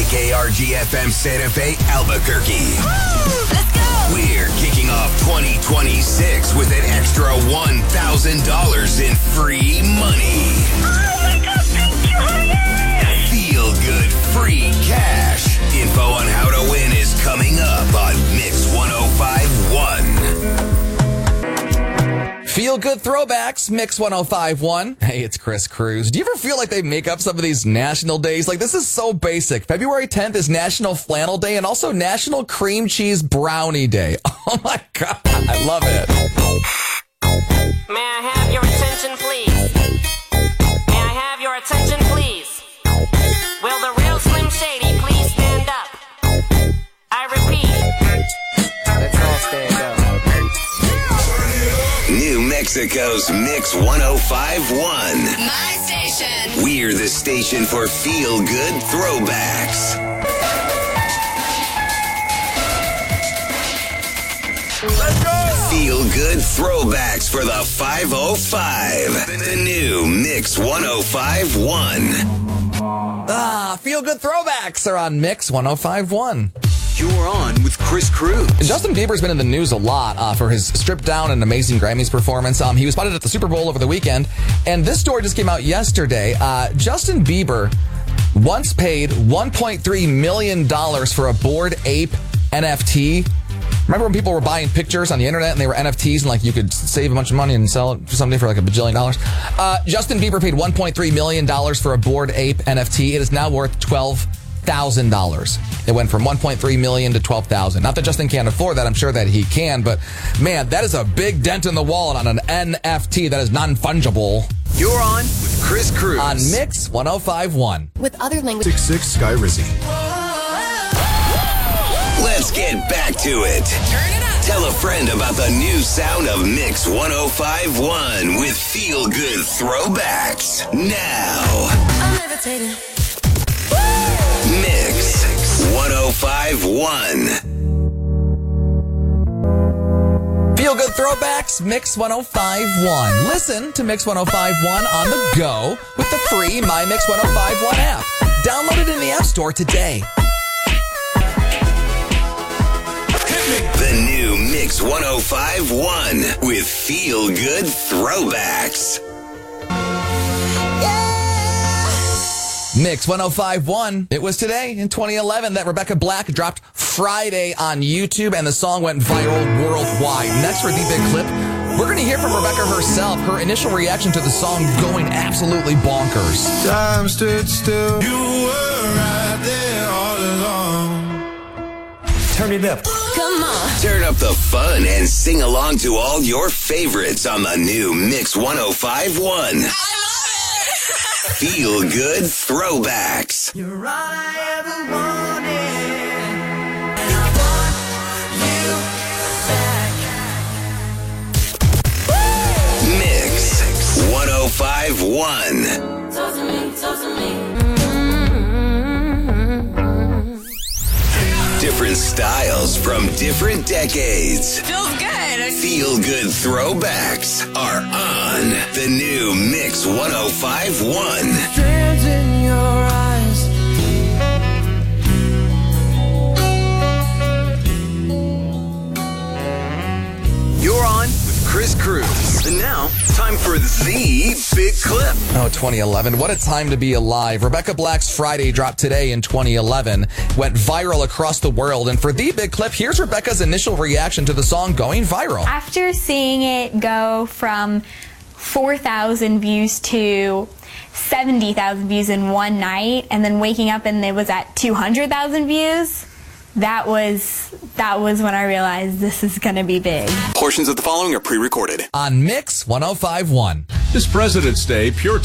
KRGFM Santa Fe, Albuquerque. Woo! Let's go! We're kicking off 2026 with an extra $1,000 in free money. Oh my God, thank you, honey! Feel good free cash. Info on how to win is coming up on Mix 105.1. Feel good throwbacks, Mix 105.1. Hey, it's Chris Cruz. Do you ever feel like they make up some of these national days? Like, this is so basic. February 10th is National Flannel Day and also National Cream Cheese Brownie Day. Oh my God, I love it. May I have your attention, please? May I have your attention, please? Will the real Slim Shady please stand up? I repeat. Let's all stand up. New Mexico's Mix 105.1. My station. We're the station for feel-good throwbacks. Let's go! Feel-good throwbacks for the 505. The new Mix 105.1. Feel good throwbacks are on Mix 105.1. You're on with Chris Cruz. Justin Bieber's been in the news a lot for his stripped down and amazing Grammys performance. He was spotted at the Super Bowl over the weekend, and this story just came out yesterday. Justin Bieber once paid $1.3 million for a Bored Ape NFT. Remember when people were buying pictures on the internet and they were NFTs and like you could save a bunch of money and sell it for something for like $1 billion? Justin Bieber paid $1.3 million for a Bored Ape NFT. It is now worth $12,000. It went from $1.3 million to $12,000. Not that Justin can't afford that. I'm sure that he can. But, man, that is a big dent in the wall on an NFT that is non-fungible. You're on with Chris Cruz. On Mix 105.1. With other languages. 66 Sky Rizzy. Let's get back to it. Turn it up. Tell a friend about the new sound of Mix 105.1 with feel-good throwbacks. Now. I'm levitating. Mix 105.1. Feel good throwbacks, Mix 105.1. Listen to Mix 105.1 on the go with the free My Mix 105.1 app. Download it in the App Store today. The new Mix 105.1 with feel-good throwbacks. Mix 105.1. It was today in 2011 that Rebecca Black dropped Friday on YouTube, and the song went viral worldwide. Next for the big clip, we're going to hear from Rebecca herself, her initial reaction to the song going absolutely bonkers. Time stood still. You were right there all along. Turn it up. Come on. Turn up the fun and sing along to all your favorites on the new Mix 105.1. Feel good throwbacks. You're all I ever wanted. And I want you back. Mix 105.1. Talk to me. Different styles from different decades. Feels good. Feel good throwbacks are on the new Mix 105.1. Strands in your eyes. You're on with Chris Cruz. And now, time for the big clip. Oh, 2011. What a time to be alive. Rebecca Black's Friday dropped today in 2011. Went viral across the world. And for the big clip, here's Rebecca's initial reaction to the song going viral. After seeing it go from 4,000 views to 70,000 views in one night, and then waking up and it was at 200,000 views, that was when I realized this is going to be big. Portions of the following are pre-recorded On Mix 105.1. This President's Day, Pure